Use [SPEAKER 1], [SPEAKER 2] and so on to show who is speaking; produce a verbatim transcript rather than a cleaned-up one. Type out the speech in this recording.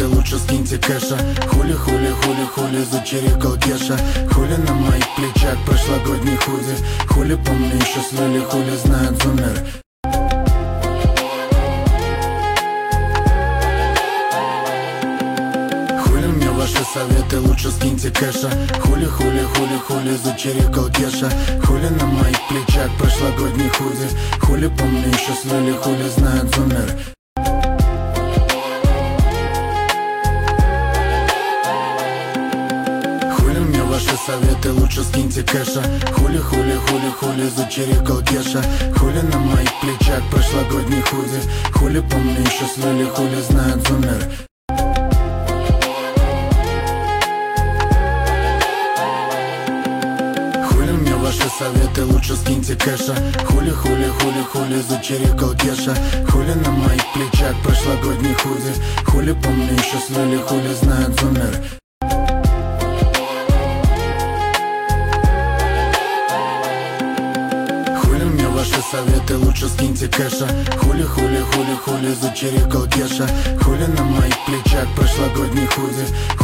[SPEAKER 1] советы, лучше скиньте кэша. Хули, хули, хули, хули, зачирикал Кеша. Хули на моих плечах прошлогодний худи. Хули, помню, еще слили, хули знает зумер. Ваши советы, лучше скиньте кэша. Хули, хули, хули, хули, зачирикал Кеша. Хули на моих плечах прошлогодний худи. Хули, помню, еще слили, хули знает зумер. Хули мне ваши советы, лучше скиньте кэша. Хули, хули, хули, хули, зачирикал Кеша. Хули на моих плечах прошлогодний худи. Хули, помню, еще слили, хули знает зумер. Ваши советы, лучше скиньте кэша. Хули, хули, хули, хули, зачирикал Кеша. Хули на моих плечах прошлогодний худи. Хули, помню, еще слили, хули знает зумер. Хули мне ваши советы, лучше скиньте кэша. Хули, хули, хули, хули, зачирикал Кеша. Хули на моих плечах прошлогодний худи.